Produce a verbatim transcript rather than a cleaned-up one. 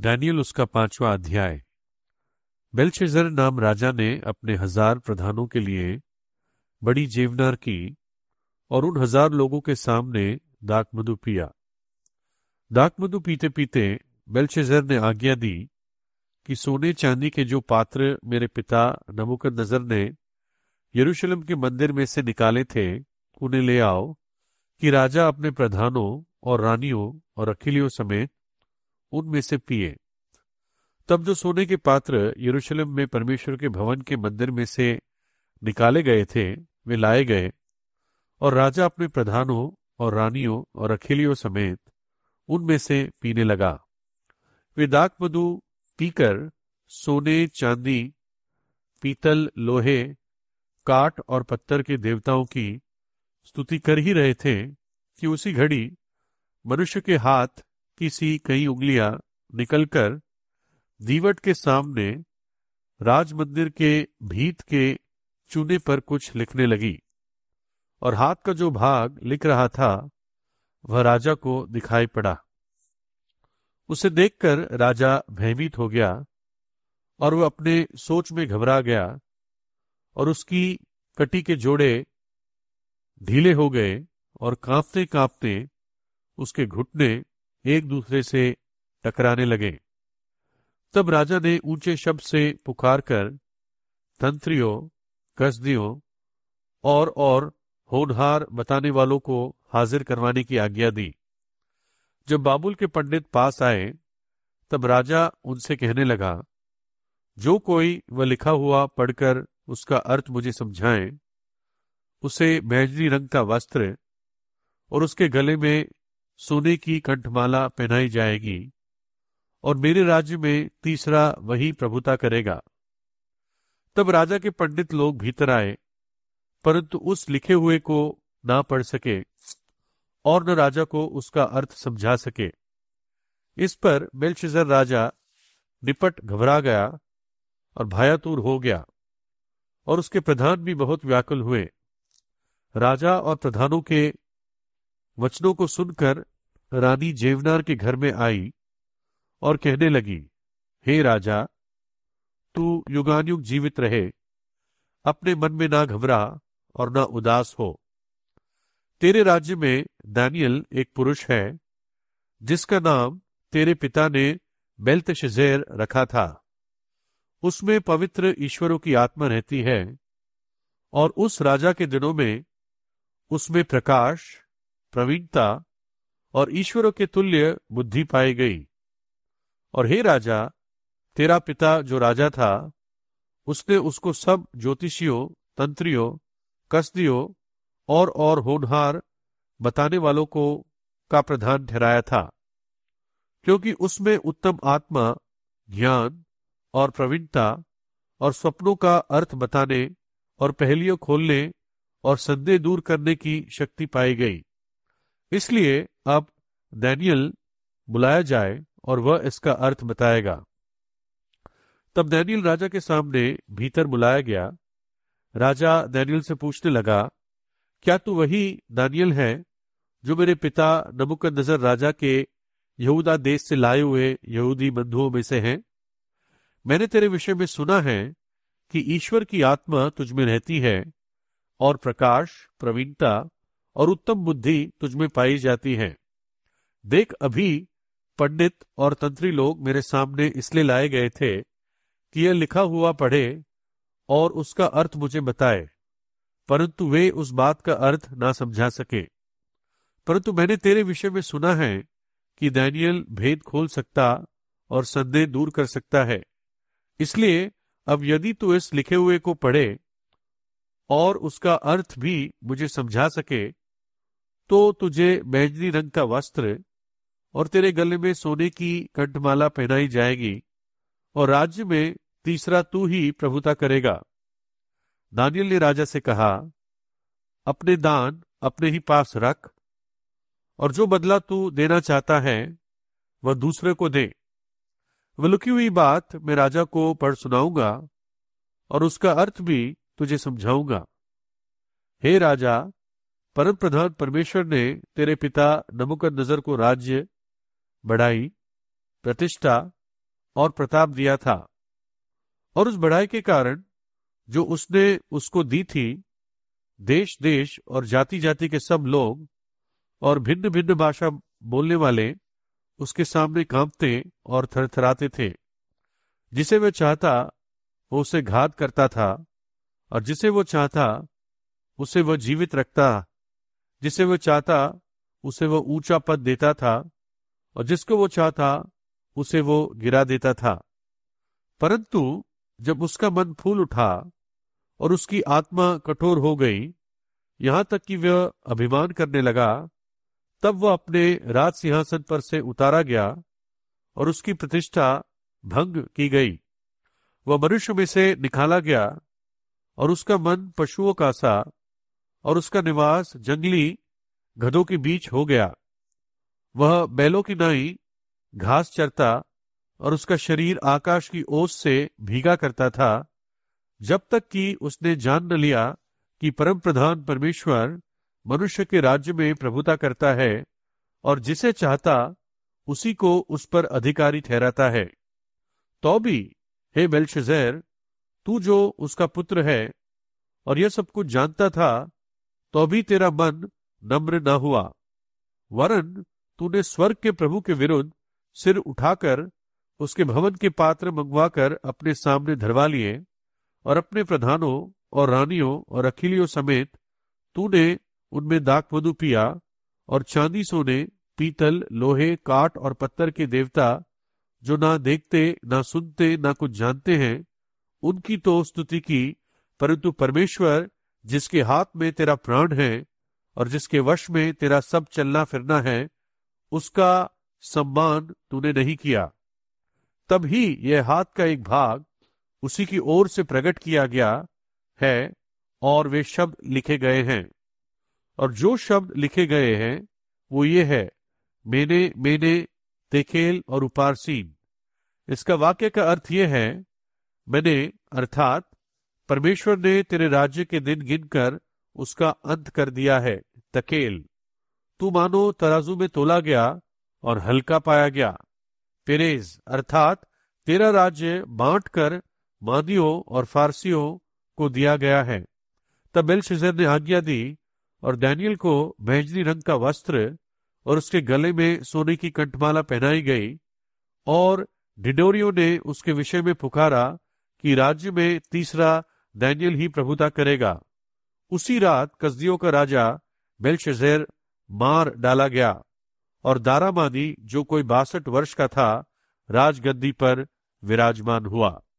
Daniel उसका पांचवा अध्याय। बेलशस्सर नाम राजा ने अपने हजार प्रधानों के लिए बड़ी जेवनार की और उन हजार लोगों के सामने दाखमधु पिया। दाखमधु पीते पीते बेलशस्सर ने आज्ञा दी कि सोने चांदी के जो पात्र मेरे पिता नबूकदनेस्सर ने यरूशलेम के मंदिर में से निकाले थे उन्हें ले आओ, कि राजा अपने प्रधानों और रानियों और अखिलियों समेत उनमें से पिए। तब जो सोने के पात्र यरूशलेम में परमेश्वर के भवन के मंदिर में से निकाले गए थे वे लाए गए, और राजा अपने प्रधानों और रानियों और अखिलियों समेत उनमें से पीने लगा। वे दाखमधु पीकर सोने, चांदी, पीतल, लोहे, काठ और पत्थर के देवताओं की स्तुति कर ही रहे थे कि उसी घड़ी मनुष्य के हाथ की सी कई उंगलियां निकलकर दीवट के सामने राज मंदिर के भीत के चूने पर कुछ लिखने लगी, और हाथ का जो भाग लिख रहा था वह राजा को दिखाई पड़ा। उसे देखकर राजा भयभीत हो गया और वह अपने सोच में घबरा गया, और उसकी कटी के जोड़े ढीले हो गए और कांपते कांपते उसके घुटने एक दूसरे से टकराने लगे। तब राजा ने ऊंचे शब्द से पुकारकर तंत्रियों, कसदियों और और होनहार बताने वालों को हाजिर करवाने की आज्ञा दी। जब बाबुल के पंडित पास आए तब राजा उनसे कहने लगा, जो कोई वह लिखा हुआ पढ़कर उसका अर्थ मुझे समझाए, उसे बैंगनी रंग का वस्त्र और उसके गले में सोने की कंठमाला पहनाई जाएगी, और मेरे राज्य में तीसरा वही प्रभुता करेगा। तब राजा के पंडित लोग भीतर आए, परंतु उस लिखे हुए को ना पढ़ सके और न राजा को उसका अर्थ समझा सके। इस पर बेलशस्सर राजा निपट घबरा गया और भयातुर हो गया, और उसके प्रधान भी बहुत व्याकुल हुए। राजा और प्रधानों के वचनों को सुनकर रानी जेवनार के घर में आई और कहने लगी, हे राजा, तू युगानुयुग जीवित रहे, अपने मन में ना घबरा और ना उदास हो। तेरे राज्य में दानियल एक पुरुष है जिसका नाम तेरे पिता ने बेलतशस्सर रखा था। उसमें पवित्र ईश्वरों की आत्मा रहती है, और उस राजा के दिनों में उसमें प्रकाश, प्रवीणता और ईश्वरों के तुल्य बुद्धि पाई गई। और हे राजा, तेरा पिता जो राजा था उसने उसको सब ज्योतिषियों, तंत्रियों, कसदियों और और होनहार बताने वालों को का प्रधान ठहराया था, क्योंकि उसमें उत्तम आत्मा, ज्ञान और प्रवीणता और स्वप्नों का अर्थ बताने और पहेलियों खोलने और संदेह दूर करने की शक्ति पाई गई। इसलिए अब दानियल बुलाया जाए और वह इसका अर्थ बताएगा। तब दानियल राजा के सामने भीतर बुलाया गया। राजा दानियल से पूछने लगा, क्या तू वही दानियल है जो मेरे पिता नबूकदनेस्सर राजा के यहूदा देश से लाए हुए यहूदी बंधुओं में से हैं? मैंने तेरे विषय में सुना है कि ईश्वर की आत्मा तुझ में रहती है, और प्रकाश, प्रवीणता और उत्तम बुद्धि तुझ में पाई जाती है। देख, अभी पंडित और तंत्री लोग मेरे सामने इसलिए लाए गए थे कि यह लिखा हुआ पढ़े और उसका अर्थ मुझे बताए, परंतु वे उस बात का अर्थ ना समझा सके। परंतु मैंने तेरे विषय में सुना है कि दानियल भेद खोल सकता और संदेह दूर कर सकता है। इसलिए अब यदि तू इस लिखे हुए को पढ़े और उसका अर्थ भी मुझे समझा सके, तो तुझे बैंगनी रंग का वस्त्र और तेरे गले में सोने की कंठमाला पहनाई जाएगी, और राज्य में तीसरा तू ही प्रभुता करेगा। दानियल ने राजा से कहा, अपने दान अपने ही पास रख, और जो बदला तू देना चाहता है वह दूसरे को दे। वह लुकी हुई बात मैं राजा को पढ़ सुनाऊंगा और उसका अर्थ भी तुझे समझाऊंगा। हे राजा, परम प्रधान परमेश्वर ने तेरे पिता नबूकदनेस्सर को राज्य, बढ़ाई, प्रतिष्ठा और प्रताप दिया था, और उस बढ़ाई के कारण जो उसने उसको दी थी, देश देश और जाति जाति के सब लोग और भिन्न भिन्न भाषा बोलने वाले उसके सामने कांपते और थरथराते थे। जिसे वह चाहता वो उसे घात करता था, और जिसे वो चाहता उसे वह जीवित रखता, जिसे वह चाहता उसे वो ऊंचा पद देता था, और जिसको वो चाहता उसे वो गिरा देता था। परंतु जब उसका मन फूल उठा और उसकी आत्मा कठोर हो गई, यहां तक कि वह अभिमान करने लगा, तब वह अपने राज सिंहासन पर से उतारा गया और उसकी प्रतिष्ठा भंग की गई। वह मनुष्य में से निकाला गया और उसका मन पशुओं का सा और उसका निवास जंगली गधों के बीच हो गया। वह बैलों की नाई घास चरता और उसका शरीर आकाश की ओस से भीगा करता था, जब तक कि उसने जान न लिया कि परम प्रधान परमेश्वर मनुष्य के राज्य में प्रभुता करता है और जिसे चाहता उसी को उस पर अधिकारी ठहराता है। तो भी हे बेलशस्सर, तू जो उसका पुत्र है और यह सब कुछ जानता था, तो भी तेरा मन नम्र न हुआ, वरन तूने स्वर्ग के प्रभु के विरुद्ध सिर उठाकर उसके भवन के पात्र मंगवाकर अपने सामने धरवा लिए, और अपने प्रधानों और रानियों और अखिलियों समेत तूने उनमें दाखमधु पिया, और चांदी सोने पीतल लोहे काठ और पत्थर के देवता जो ना देखते ना सुनते ना कुछ जानते हैं, उनकी तो स्तुति की, परंतु परमेश्वर जिसके हाथ में तेरा प्राण है और जिसके वश में तेरा सब चलना फिरना है, उसका सम्मान तूने नहीं किया। तब ही यह हाथ का एक भाग उसी की ओर से प्रकट किया गया है और वे शब्द लिखे गए हैं। और जो शब्द लिखे गए हैं वो ये है, मेने मेने तेकेल और उपारसीन। इसका वाक्य का अर्थ यह है, मैंने अर्थात परमेश्वर ने तेरे राज्य के दिन गिनकर उसका अंत कर दिया है। तकेल, तू मानो तराजू में तोला गया और हल्का पाया गया। पेरेज, अर्थात तेरा राज्य बांट कर मादियों और फारसियों को दिया गया है। तब बेलशस्सर ने आज्ञा दी और दानियेल को बैंजनी रंग का वस्त्र और उसके गले में सोने की कंठमाला पहनाई गई, और ढिंढोरियों ने उसके विषय में पुकारा कि राज्य में तीसरा दानियेल ही प्रभुता करेगा। उसी रात कसदियों का राजा बेलशस्सर मार डाला गया, और दारामादी जो कोई बासठ वर्ष का था राजगद्दी पर विराजमान हुआ।